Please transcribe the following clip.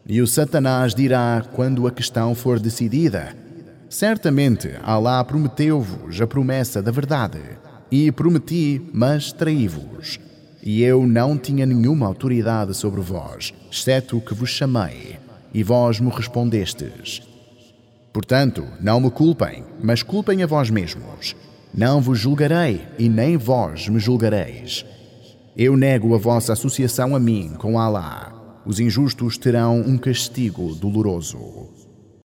E o Satanás dirá quando a questão for decidida: certamente Alá prometeu-vos a promessa da verdade, e prometi, mas traí-vos. E eu não tinha nenhuma autoridade sobre vós, exceto que vos chamei, e vós me respondestes. Portanto, não me culpem, mas culpem a vós mesmos. Não vos julgarei, e nem vós me julgareis. Eu nego a vossa associação a mim com Alá. Os injustos terão um castigo doloroso.